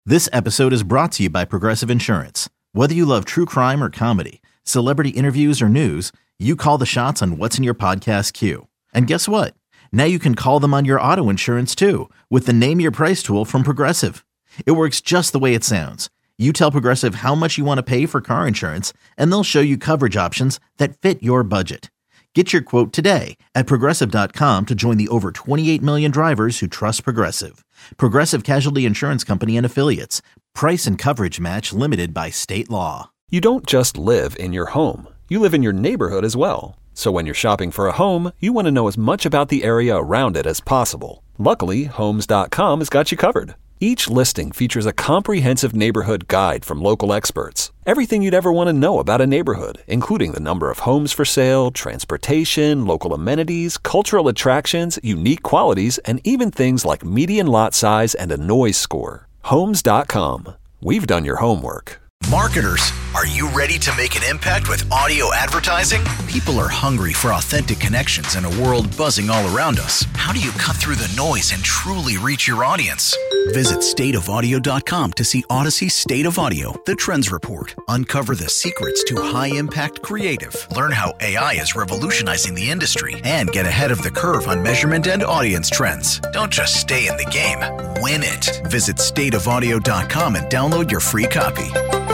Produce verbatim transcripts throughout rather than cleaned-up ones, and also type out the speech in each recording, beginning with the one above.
This episode is brought to you by Progressive Insurance. Whether you love true crime or comedy, celebrity interviews or news, you call the shots on what's in your podcast queue. And guess what? Now you can call them on your auto insurance too with the Name Your Price tool from Progressive. It works just the way it sounds. You tell Progressive how much you want to pay for car insurance, and they'll show you coverage options that fit your budget. Get your quote today at Progressive dot com to join the over twenty-eight million drivers who trust Progressive. Progressive Casualty Insurance Company and Affiliates. Price and coverage match limited by state law. You don't just live in your home. You live in your neighborhood as well. So when you're shopping for a home, you want to know as much about the area around it as possible. Luckily, Homes dot com has got you covered. Each listing features a comprehensive neighborhood guide from local experts. Everything you'd ever want to know about a neighborhood, including the number of homes for sale, transportation, local amenities, cultural attractions, unique qualities, and even things like median lot size and a noise score. Homes dot com. We've done your homework. Marketers, are you ready to make an impact with audio advertising? People are hungry for authentic connections in a world buzzing all around us. How do you cut through the noise and truly reach your audience? Visit state of audio dot com to see Odyssey's State of Audio, the Trends Report. Uncover the secrets to high-impact creative. Learn how A I is revolutionizing the industry and get ahead of the curve on measurement and audience trends. Don't just stay in the game, win it. Visit state of audio dot com and download your free copy.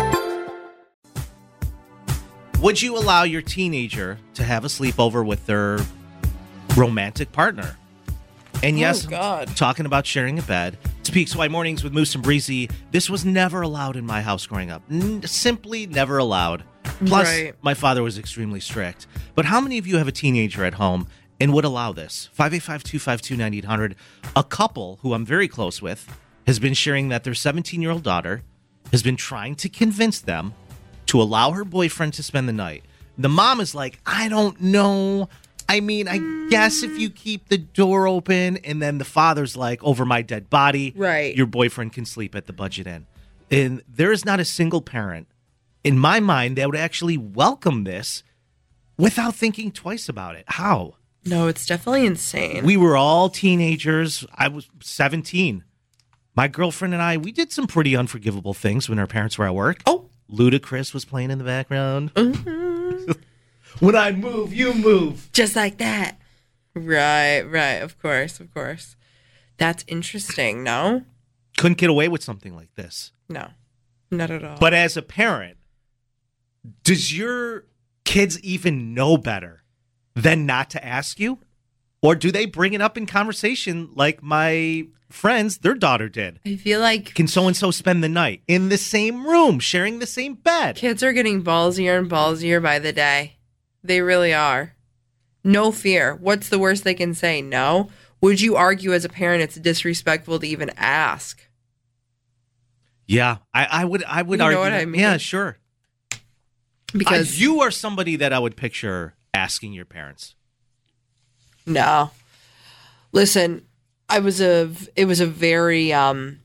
Would you allow your teenager to have a sleepover with their romantic partner? And yes, oh, God. talking about sharing a bed. It's P X Y Mornings with Moose and Breezy. This was never allowed in my house growing up. N- simply never allowed. Plus, right. my father was extremely strict. But how many of you have a teenager at home and would allow this? five eight five, two five two, nine eight hundred. A couple who I'm very close with has been sharing that their seventeen-year-old daughter has been trying to convince them to allow her boyfriend to spend the night. The mom is like, I don't know. I mean, I mm. guess if you keep the door open. And then the father's like, over my dead body, right? Your boyfriend can sleep at the Budget Inn. And there is not a single parent, in my mind, that would actually welcome this without thinking twice about it. How? No, it's definitely insane. We were all teenagers. I was seventeen. My girlfriend and I, we did some pretty unforgivable things when our parents were at work. Oh. Ludacris was playing in the background. Mm-hmm. When I move, you move. Just like that. Right, right. Of course, of course. That's interesting, no? Couldn't get away with something like this. No, not at all. But as a parent, does your kids even know better than not to ask you? Or do they bring it up in conversation like my friends, their daughter did? I feel like... Can so-and-so spend the night in the same room, sharing the same bed? Kids are getting ballsier and ballsier by the day. They really are. No fear. What's the worst they can say? No? Would you argue as a parent it's disrespectful to even ask? Yeah, I, I would I would you argue. know what I mean? Yeah, sure. Because uh, you are somebody that I would picture asking your parents. No. Listen, I was a, it was a very um,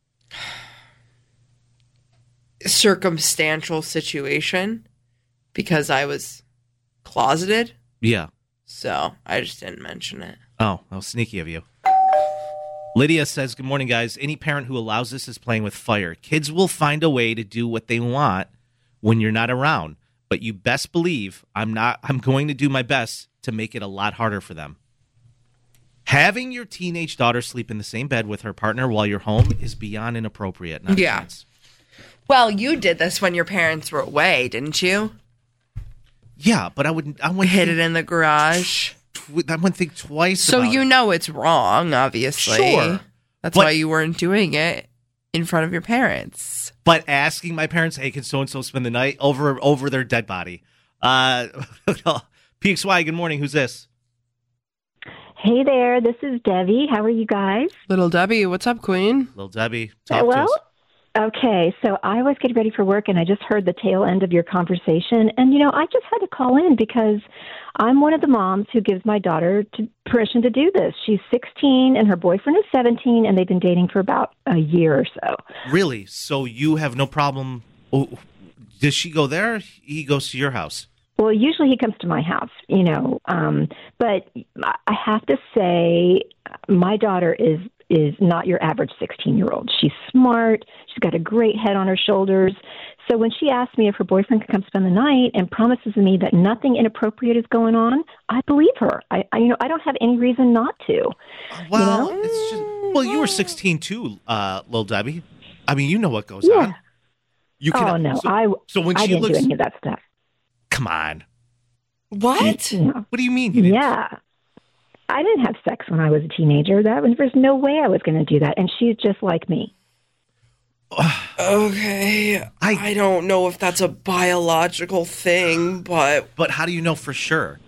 circumstantial situation because I was closeted. Yeah. So I just didn't mention it. Oh, how sneaky of you. Lydia says, good morning, guys. Any parent who allows this is playing with fire. Kids will find a way to do what they want when you're not around. But you best believe I'm not. I'm going to do my best to make it a lot harder for them. Having your teenage daughter sleep in the same bed with her partner while you're home is beyond inappropriate. Yeah. Well, you did this when your parents were away, didn't you? Yeah, but I wouldn't. I wouldn't hid think, it in the garage. Tw- I wouldn't think twice. So about you it. know it's wrong, obviously. Sure, that's but, why you weren't doing it in front of your parents. But asking my parents, "Hey, can so and so spend the night over over their dead body?" Uh, P X Y. Good morning. Who's this? Hey there, this is Debbie. How are you guys? Little Debbie, what's up, Queen? Little Debbie, talk uh, well, to us. Okay, so I was getting ready for work, and I just heard the tail end of your conversation. And, you know, I just had to call in because I'm one of the moms who gives my daughter to, permission to do this. She's sixteen, and her boyfriend is seventeen, and they've been dating for about a year or so. Really? So you have no problem? Oh, does she go there? He goes to your house? Well, usually he comes to my house, you know, um, but I have to say my daughter is is not your average sixteen-year-old. She's smart. She's got a great head on her shoulders. So when she asks me if her boyfriend can come spend the night and promises me that nothing inappropriate is going on, I believe her. I, I you know, I don't have any reason not to. Well, you know? it's just, well, you were sixteen too, uh, Lil Debbie. I mean, you know what goes Yeah. on. You can, oh, no. So, I, so when I she didn't looks, do any of that stuff. come on. What? No. What do you mean? You didn't? Yeah. I didn't have sex when I was a teenager. That was, there's no way I was going to do that. And she's just like me. Okay. I, I don't know if that's a biological thing, but But how do you know for sure?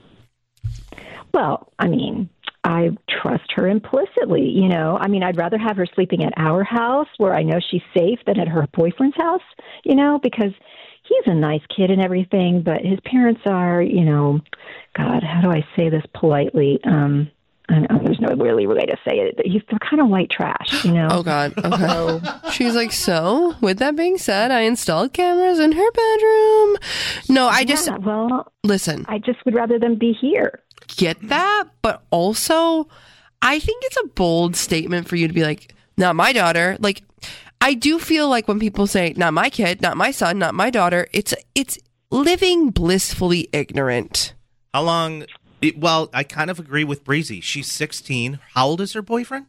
Well, I mean, I trust her implicitly, you know. I mean, I'd rather have her sleeping at our house where I know she's safe than at her boyfriend's house, you know, because he's a nice kid and everything, but his parents are, you know, God, how do I say this politely? Um, I don't know, there's no really way to say it. He's they're kind of white trash, you know. oh god. Okay. She's like, so with that being said, I installed cameras in her bedroom. No, I just Yeah, well, listen. I just would rather them be here. Get that, but also I think it's a bold statement for you to be like, not my daughter. Like, I do feel like when people say, not my kid, not my son, not my daughter, it's it's living blissfully ignorant. How long? It, well, I kind of agree with Breezy. She's sixteen. How old is her boyfriend?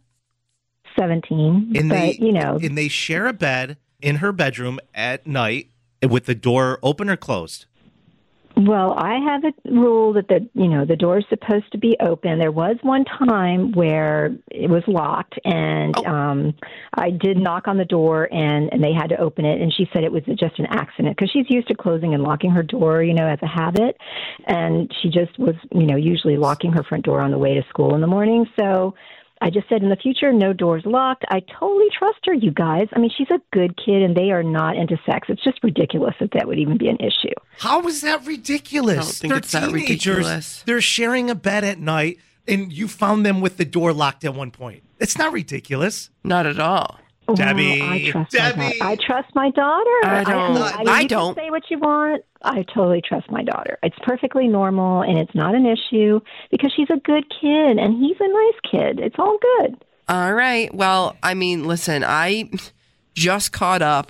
seventeen, And but, they, you know. and they share a bed in her bedroom at night with the door open or closed. Well, I have a rule that the you know the door is supposed to be open. There was one time where it was locked, and Oh. um, I did knock on the door, and, and they had to open it. And she said it was just an accident because she's used to closing and locking her door, you know, as a habit. And she just was, you know, usually locking her front door on the way to school in the morning. So I just said in the future, no doors locked. I totally trust her, you guys. I mean, she's a good kid, and they are not into sex. It's just ridiculous that that would even be an issue. How is that ridiculous? I don't think They're it's that teenagers. ridiculous. They're sharing a bed at night, and you found them with the door locked at one point. It's not ridiculous. Not at all. Debbie, Well, I trust Debbie. my daughter. I trust my daughter. I don't- mean, I you don't. Can say what you want. I totally trust my daughter. It's perfectly normal, and it's not an issue because she's a good kid, and he's a nice kid. It's all good. All right. Well, I mean, listen, I just caught up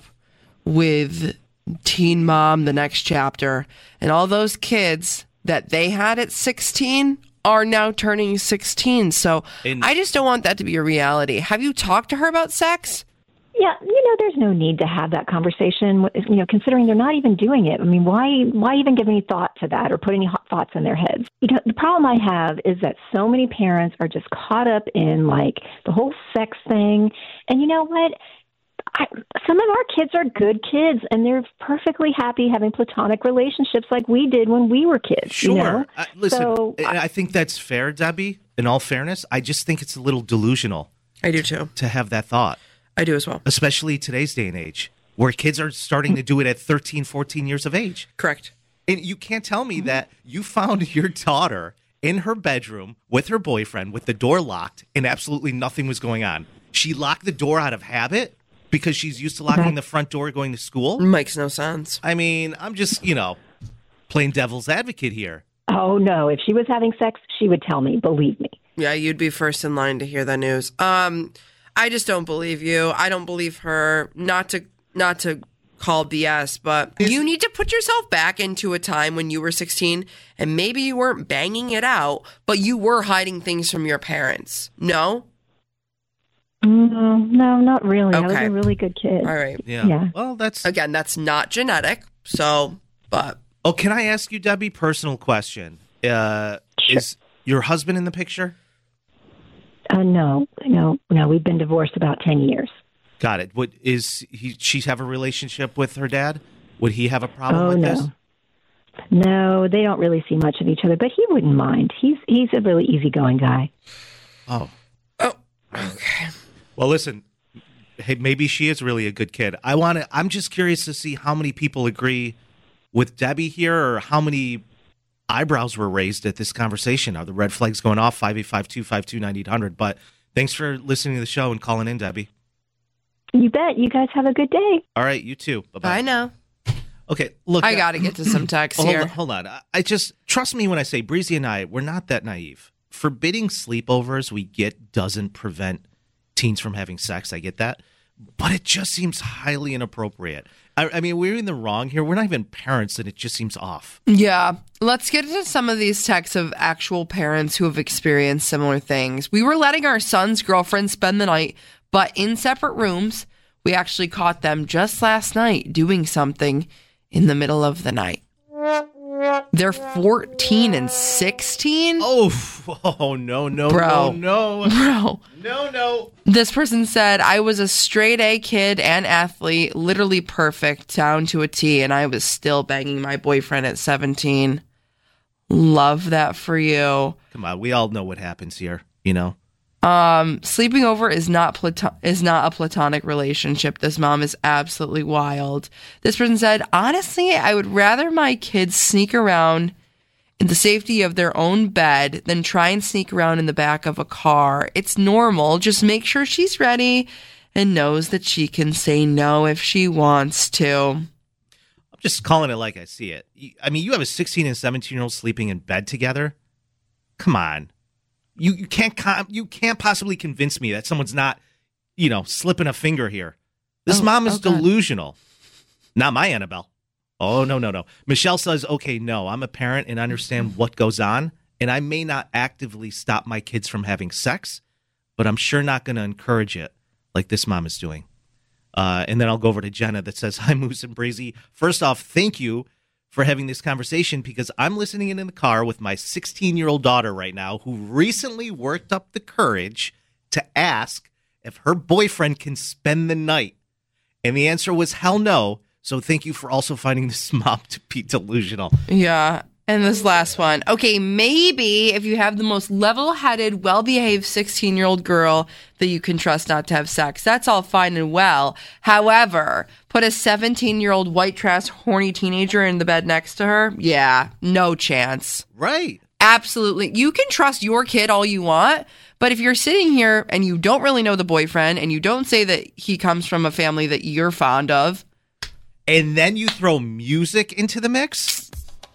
with Teen Mom, the next chapter, and all those kids that they had at sixteen are now turning sixteen. So And- I just don't want that to be a reality. Have you talked to her about sex? Yeah, you know, there's no need to have that conversation. You know, considering they're not even doing it. I mean, why, why even give any thought to that or put any hot thoughts in their heads? You know, the problem I have is that so many parents are just caught up in like the whole sex thing. And you know what? I, some of our kids are good kids, and they're perfectly happy having platonic relationships like we did when we were kids. Sure. You know? Uh, listen, So, I, I think that's fair, Debbie, in all fairness. I just think it's a little delusional I do too. to have that thought, I do as well. especially today's day and age, where kids are starting to do it at thirteen, fourteen years of age. Correct. And you can't tell me that you found your daughter in her bedroom with her boyfriend with the door locked and absolutely nothing was going on. She locked the door out of habit because she's used to locking the front door going to school. Makes no sense. I mean, I'm just, you know, playing devil's advocate here. oh, no, if she was having sex, she would tell me, believe me. Yeah, you'd be first in line to hear that news. Um, I just don't believe you. I don't believe her. Not to not to call B S, but you need to put yourself back into a time when you were sixteen and maybe you weren't banging it out, but you were hiding things from your parents. No? No, no, not really. I was Okay. a really good kid. All right. Yeah. Yeah. Well, that's. Again, that's not genetic. So, but Oh, can I ask you, Debbie, personal question? Uh, Sure. Is your husband in the picture? Uh, no, no, no. We've been divorced about ten years. Got it. Would is he? She have a relationship with her dad? Would he have a problem Oh with no, this? no. They don't really see much of each other, but he wouldn't mind. He's he's a really easygoing guy. Oh. oh, okay. Well, listen. Hey, maybe she is really a good kid. I want to. I'm just curious to see how many people agree with Debbie here, or how many eyebrows were raised at this conversation. Are the red flags going off? Five eight five two five two nine eight hundred. But thanks for listening to the show and calling in, Debbie. You bet. You guys have a good day. All right, you too. Bye bye. I know. Okay, look. I uh, got to get to some text hold here. on, hold on. I- I just trust me when I say Breezy and I, we're not that naive. Forbidding sleepovers we get doesn't prevent teens from having sex. I get that. But it just seems highly inappropriate. I, I mean, we're in the wrong here. We're not even parents, and it just seems off. Yeah. Let's get into some of these texts of actual parents who have experienced similar things. We were letting our son's girlfriend spend the night, but in separate rooms. We actually caught them just last night doing something in the middle of the night. They're fourteen and sixteen. Oh, oh no, no, Bro. no, no. Bro. No, no. This person said, I was a straight A kid and athlete, literally perfect down to a T, and I was still banging my boyfriend at seventeen. Love that for you. Come on, we all know what happens here, you know? Um, sleeping over is not plato- is not a platonic relationship. This mom is absolutely wild. This person said, honestly, I would rather my kids sneak around in the safety of their own bed than try and sneak around in the back of a car. It's normal. Just make sure she's ready and knows that she can say no if she wants to. I'm just calling it like I see it. I mean, you have a sixteen and seventeen year old sleeping in bed together. Come on. You you can't com- you can't possibly convince me that someone's not, you know, slipping a finger here. This Oh, mom is oh, God. delusional. Not my Annabelle. Oh, no, no, no. Michelle says, okay, no, I'm a parent and understand what goes on, and I may not actively stop my kids from having sex, but I'm sure not going to encourage it like this mom is doing. Uh, and then I'll go over to Jenna that says, hi, Moose and Breezy. First off, thank you for having this conversation because I'm listening in, in the car with my sixteen-year-old daughter right now who recently worked up the courage to ask if her boyfriend can spend the night. And the answer was hell no. So thank you for also finding this mom to be delusional. Yeah. And this last one. Okay, maybe if you have the most level-headed, well-behaved sixteen-year-old girl that you can trust not to have sex, that's all fine and well. However, put a seventeen-year-old white trash, horny teenager in the bed next to her? Yeah, no chance. Right. Absolutely. You can trust your kid all you want, but if you're sitting here and you don't really know the boyfriend and you don't say that he comes from a family that you're fond of, and then you throw music into the mix?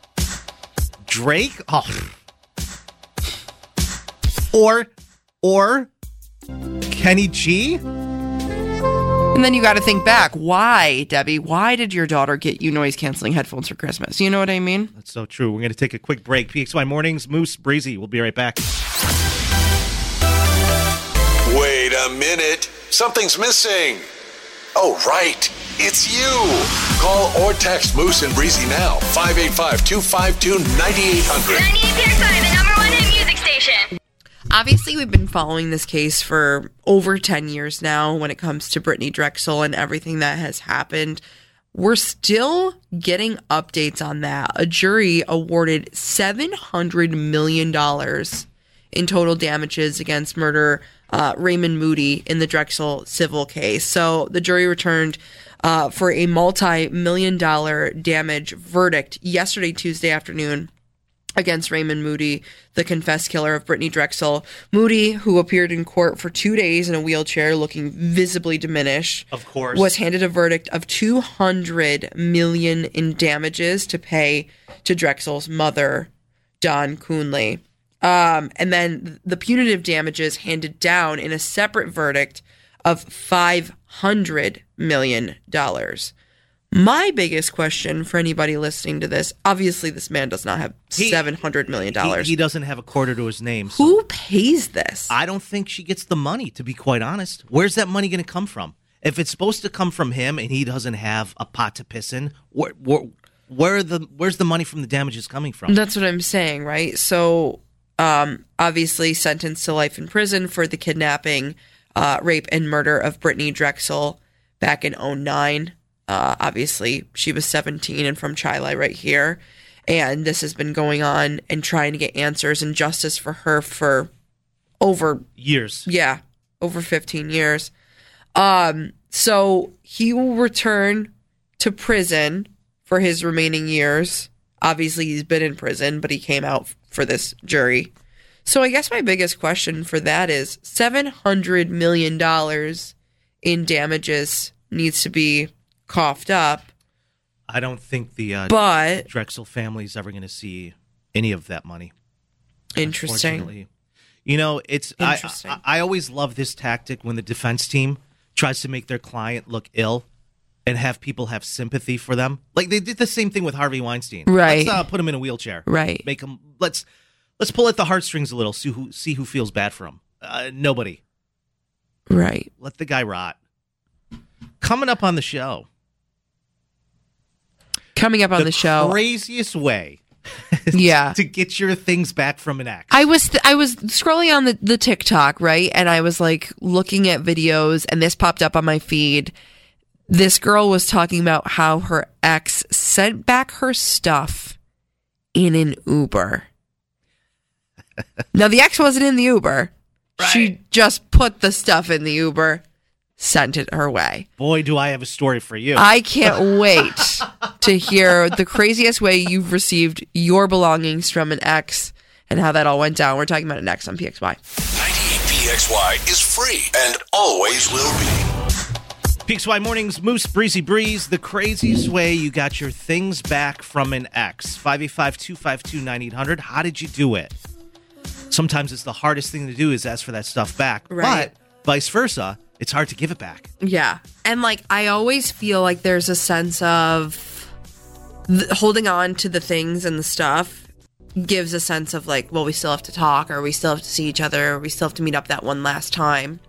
Drake? Oh. Or, or Kenny G? and then you got to think back. Why, Debbie? Why did your daughter get you noise-canceling headphones for Christmas? You know what I mean? That's so true. We're going to take a quick break. P X Y Mornings, Moose, Breezy. We'll be right back. Wait a minute. Something's missing. Oh, right. It's you. Call or text Moose and Breezy now. five eight five, two five two, nine eight hundred. ninety-eight P X I, the number one hit music station. Obviously, we've been following this case for over ten years now when it comes to Brittany Drexel and everything that has happened. We're still getting updates on that. A jury awarded seven hundred million dollars in total damages against murderer uh, Raymond Moody in the Drexel civil case. So the jury returned uh, for a multi-million dollar damage verdict yesterday, Tuesday afternoon, against Raymond Moody, the confessed killer of Brittany Drexel. Moody, who appeared in court for two days in a wheelchair looking visibly diminished, Of course. was handed a verdict of two hundred million dollars in damages to pay to Drexel's mother, Dawn Coonley. Um, and then the punitive damages handed down in a separate verdict of five hundred million dollars. My biggest question for anybody listening to this, obviously this man does not have He- seven hundred million dollars. He, he doesn't have a quarter to his name. So Who pays this? I don't think she gets the money, to be quite honest. Where's that money going to come from? If it's supposed to come from him and he doesn't have a pot to piss in, where, where, where are the, where's the money from the damages coming from? That's what I'm saying, right? So, um, obviously sentenced to life in prison for the kidnapping, uh, rape, and murder of Brittany Drexel back in oh nine. Uh, obviously, she was seventeen and from Chile right here. And this has been going on and trying to get answers and justice for her for over, Years. yeah, over fifteen years. Um, so he will return to prison for his remaining years. Obviously, he's been in prison, but he came out for this jury. So I guess my biggest question for that is seven hundred million dollars in damages needs to be coughed up, I don't think the uh, but Drexel family is ever going to see any of that money. interesting. Unfortunately. You know, it's I, Interesting. I, I always love this tactic when the defense team tries to make their client look ill and have people have sympathy for them. Like they did the same thing with Harvey Weinstein. Right. Let's uh, put him in a wheelchair. Right. Make him. Let's let's pull at the heartstrings a little. See who see who feels bad for him. Uh, nobody. Right. Let the guy rot. Coming up on the show. Coming up on the, show. Craziest way. Yeah. To get your things back from an ex. I was I was scrolling on the, the TikTok, right? And I was like looking at videos and this popped up on my feed. This girl was talking about how her ex sent back her stuff in an Uber. Now the ex wasn't in the Uber. Right. She just put the stuff in the Uber, sent it her way. Boy, do I have a story for you. I can't wait to hear the craziest way you've received your belongings from an ex and how that all went down. We're talking about it next on P X Y. ninety-eight P X Y is free and always will be. P X Y Mornings, Moose, Breezy Breeze, the craziest way you got your things back from an ex. five eight five, two five two, nine eight hundred. How did you do it? Sometimes it's the hardest thing to do is ask for that stuff back. Right. But vice versa, it's hard to give it back. Yeah. And like, I always feel like there's a sense of th- holding on to the things and the stuff gives a sense of like, well, we still have to talk, or we still have to see each other, or we still have to meet up that one last time.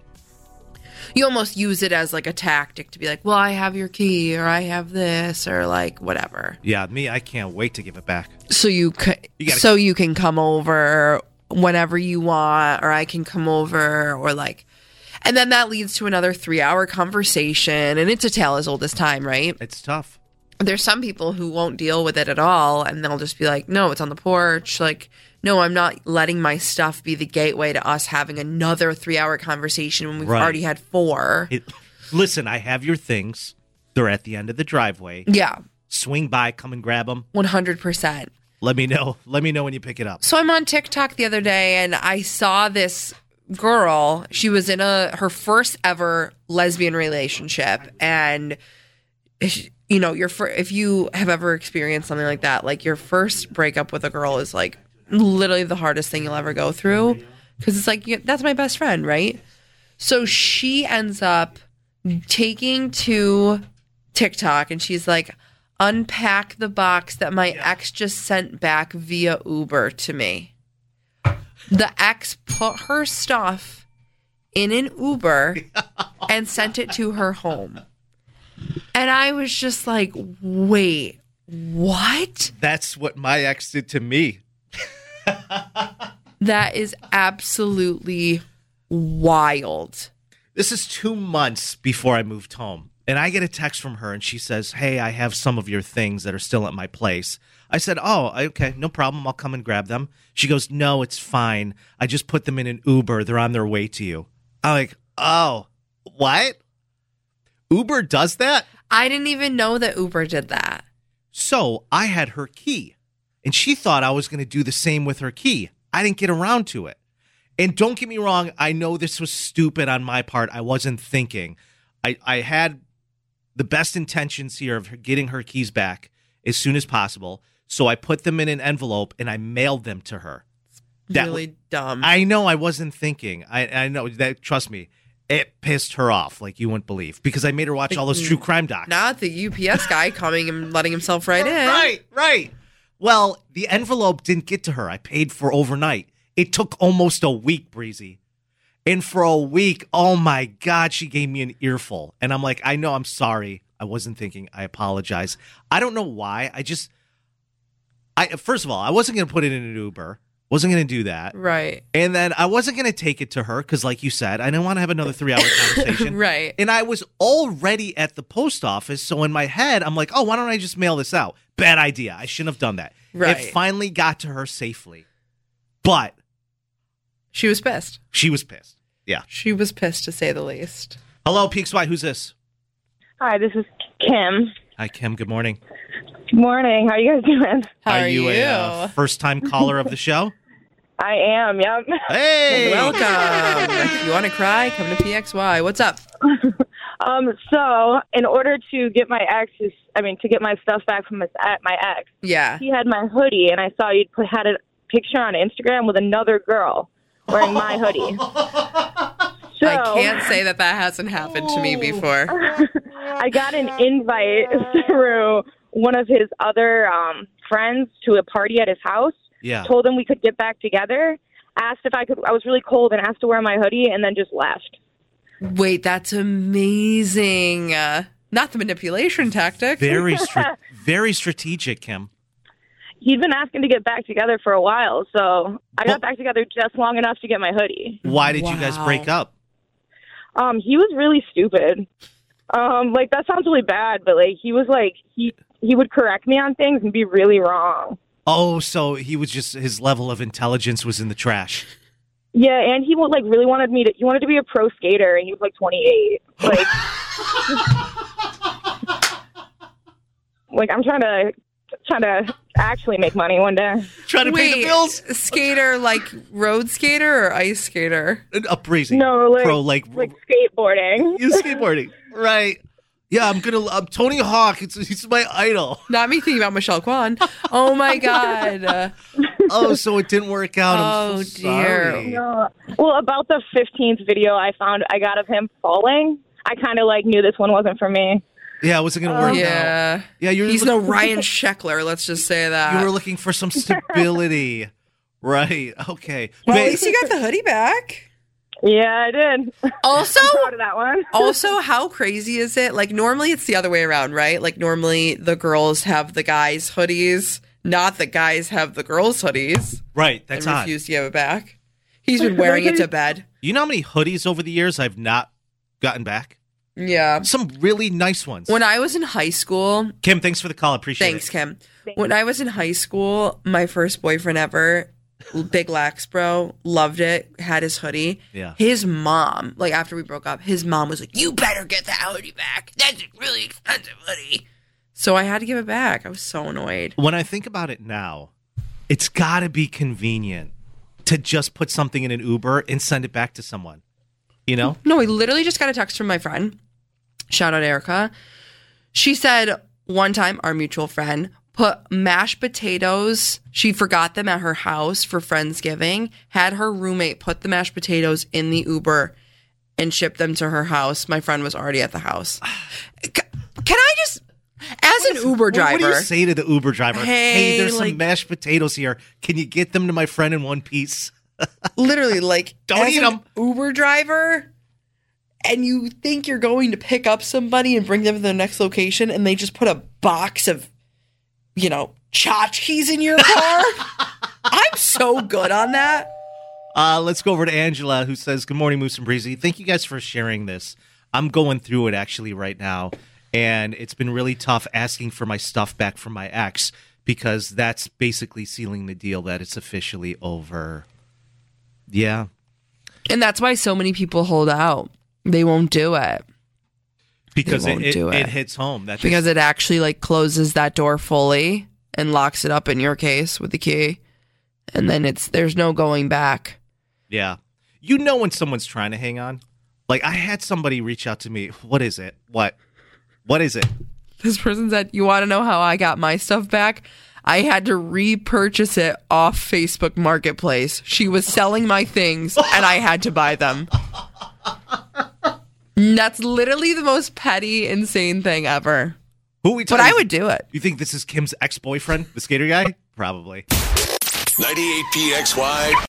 You almost use it as like a tactic to be like, well, I have your key, or I have this, or like whatever. Yeah, me, I can't wait to give it back. So you, ca- You gotta- so you can come over whenever you want, or I can come over, or like, and then that leads to another three hour conversation, and it's a tale as old as time, right? It's tough. There's some people who won't deal with it at all, and they'll just be like, no, it's on the porch. Like, no, I'm not letting my stuff be the gateway to us having another three hour conversation when we've Right. already had four. It, listen, I have your things. They're at the end of the driveway. Yeah, Swing by, come and grab them. one hundred percent. Let me know. Let me know when you pick it up. So I'm on TikTok the other day, and I saw this girl. She was in a her first ever lesbian relationship, and she- you know, your fir- if you have ever experienced something like that, like your first breakup with a girl is like literally the hardest thing you'll ever go through, because it's like, yeah, that's my best friend, right? So she ends up taking to TikTok, and she's like, unpack the box that my ex just sent back via Uber to me. The ex put her stuff in an Uber and sent it to her home. And I was just like, wait, what? That's what my ex did to me. That is absolutely wild. This is two months before I moved home. And I get a text from her, and she says, hey, I have some of your things that are still at my place. I said, oh, okay, no problem. I'll come and grab them. She goes, no, it's fine. I just put them in an Uber. They're on their way to you. I'm like, oh, what? Uber does that? I didn't even know that Uber did that. So I had her key, and she thought I was going to do the same with her key. I didn't get around to it. And don't get me wrong, I know this was stupid on my part. I wasn't thinking. I, I had the best intentions here of her getting her keys back as soon as possible. So I put them in an envelope and I mailed them to her. That really w- dumb. I know I wasn't thinking. I, I know that. Trust me, it pissed her off like you wouldn't believe, because I made her watch all those true crime docs. Not the U P S guy coming and letting himself right in. Right, right. Well, the envelope didn't get to her. I paid for overnight. It took almost a week, Breezy. And for a week, oh my God, she gave me an earful. And I'm like, I know, I'm sorry. I wasn't thinking. I apologize. I don't know why. I just, I first of all, I wasn't going to put it in an Uber. Wasn't going to do that. Right. And then I wasn't going to take it to her because, like you said, I didn't want to have another three-hour conversation. Right. And I was already at the post office, so in my head, I'm like, oh, why don't I just mail this out? Bad idea. I shouldn't have done that. Right. It finally got to her safely. But She was pissed. she was pissed. Yeah. She was pissed, to say the least. Hello, P X Y. Who's this? Hi, this is Kim. Hi, Kim. Good morning. Good morning. How are you guys doing? How are, you, you? a uh, first-time caller of the show? I am, yep. Hey! Welcome. If you want to cry, come to P X Y. What's up? Um, so, in order to get my ex's, I mean, to get my stuff back from his, at my ex, Yeah. he had my hoodie, and I saw you put had a picture on Instagram with another girl. wearing my hoodie. So, I can't say that that hasn't happened to me before. I got an invite through one of his other um, friends to a party at his house. Yeah. Told him we could get back together. Asked if I could. I was really cold and asked to wear my hoodie, and then just left. Wait, that's amazing. Uh, not the manipulation tactic. Very, stra- very strategic, Kim. He'd been asking to get back together for a while, so I got Well- back together just long enough to get my hoodie. Why did you guys Wow. break up? Um, he was really stupid. Um, like that sounds really bad, but like he was like he he would correct me on things and be really wrong. Oh, so he was just, his level of intelligence was in the trash. Yeah, and he would like really wanted me to. He wanted to be a pro skater, and he was like twenty-eight. Like, like I'm trying to trying to actually make money one day. Trying to pay the Wait, bills? skater like road skater or ice skater? Up raising. No, like Pro, like, like skateboarding. you skateboarding. Right. Yeah, I'm going to, I'm Tony Hawk. It's, he's my idol. Not me thinking about Michelle Kwan. Oh my God. Uh, Oh, so it didn't work out. I'm Oh, so dear. sorry. No. Well, about the fifteenth video I found I got of him falling, I kind of like knew this one wasn't for me. Yeah, it wasn't going to work out. yeah. Yeah, you're He's look- no Ryan Sheckler, let's just say that. You were looking for some stability. Right. Okay. well, Ba- at least you got the hoodie back. Yeah, I did. Also, I'm proud of that one. also, how crazy is it? Like, normally it's the other way around, right? Like, normally the girls have the guys' hoodies, not the guys have the girls' hoodies. right. That's and odd. refuse to give it back. He's been wearing it to bed. You know how many hoodies over the years I've not gotten back? Yeah. Some really nice ones. When I was in high school, Kim, thanks for the call. Appreciate thanks, it. Kim. When I was in high school, my first boyfriend ever, Big Lax Bro, loved it, had his hoodie. Yeah. His mom, like after we broke up, his mom was like, "You better get that hoodie back. That's a really expensive hoodie." So I had to give it back. I was so annoyed. When I think about it now, it's got to be convenient to just put something in an Uber and send it back to someone. You know? No, I literally just got a text from my friend. Shout out Erica. She said one time, our mutual friend put mashed potatoes. She forgot them at her house for Friendsgiving, had her roommate put the mashed potatoes in the Uber and ship them to her house. My friend was already at the house. C- Can I just, as an Uber What- driver, What do you say to the Uber driver? Hey, there's like- some mashed potatoes here. Can you get them to my friend in one piece? literally like, Don't as eat an 'em. Uber driver, and you think you're going to pick up somebody and bring them to the next location, and they just put a box of, you know, tchotchkes in your car. I'm so good on that. Uh, let's go over to Angela, who says, "Good morning, Moose and Breezy. Thank you guys for sharing this. I'm going through it actually right now, and it's been really tough asking for my stuff back from my ex because that's basically sealing the deal that it's officially over." Yeah. And that's why so many people hold out. They won't do it. Because They it, won't it, do it it. hits home. That Because it actually like closes that door fully and locks it up in your case with the key. And then it's there's no going back. Yeah. You know when someone's trying to hang on? Like, I had somebody reach out to me. What is it? What? What is it? This person said, "You want to know how I got my stuff back? I had to repurchase it off Facebook Marketplace. She was selling my things and I had to buy them." That's literally the most petty, insane thing ever. Who are we But talking? I would do it. You think this is Kim's ex-boyfriend, the skater guy? Probably. ninety-eight P X Y.